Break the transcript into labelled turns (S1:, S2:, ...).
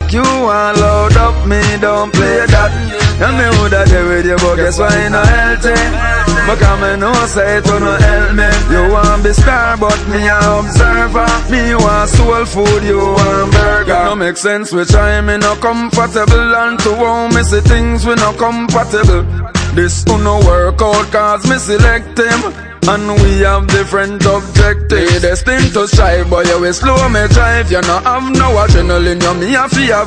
S1: You want load up, me don't play that. And me woulda there with you, but guess why you not healthy? Because me know say it don't help me. You want be star, but me a observer. Me want soul food, you want burger. It no make sense, we try me no comfortable. And to how me see things we no compatible. This no work out cause me select him. And we have different objectives. Destined to strive, but you will slow me drive. You no have no adrenaline, you me a fear.